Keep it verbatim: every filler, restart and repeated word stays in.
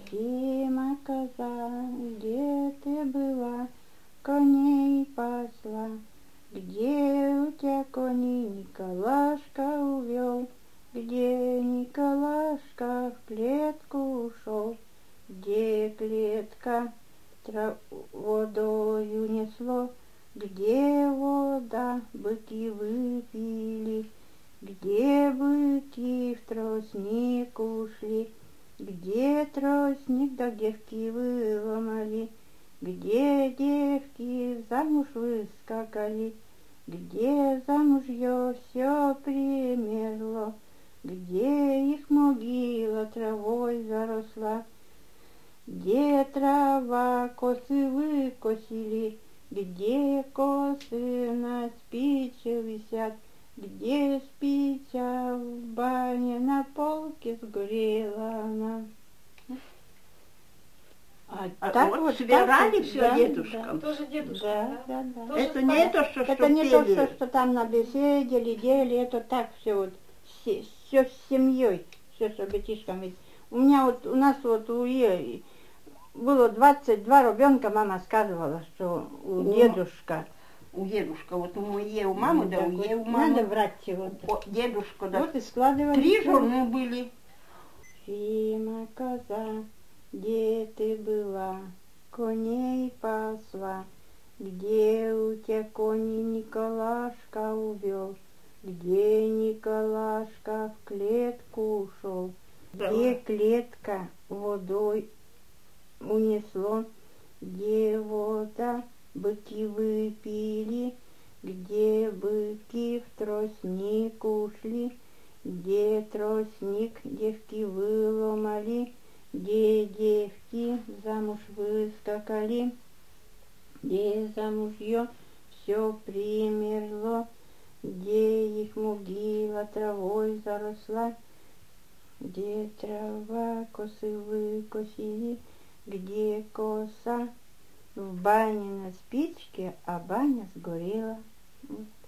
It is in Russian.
Зима коза, где ты была, коней пасла? Где у тебя кони Николашка увел? Где Николашка в клетку ушел? Где клетка трав... водою несло? Где вода быки выпили? Где быки в тростник ушли? Где тростник да девки выломали? Где девки замуж выскакали? Где замужье все примерло? Где их могила травой заросла? Где трава косы выкосили? Где косы на спиче висят? Где спича в бане на полке сгорела она? А, а так вот, вот собирали все да, дедушкам? Да. Тоже дедушка, да? да? Да, да, Тоже это не то, что, это что не пели. то, что, что там на беседе ледели, это так все вот, все, все с семьей, все с ребятишками. Ведь у меня вот, у нас вот у Е было двадцать два ребенка, мама сказывала, что у, у дедушка. У дедушка, вот у моей, у мамы, ну, да, у Е у мамы. Надо брать вот. О, дедушка, да. Вот и складывали. Три жены были. Зима коза, где ты была, коней пасла? Где у тебя кони Николашка увел? Где Николашка в клетку ушел? Где клетка водой унесло? Где вода быки выпили? Где быки в тростник ушли? Где тростник девки выломали? Где девки замуж выскакали? Где замужье все примерло? Где их могила травой заросла? Где трава косы выкосили? Где коса в бане на спичке, а баня сгорела?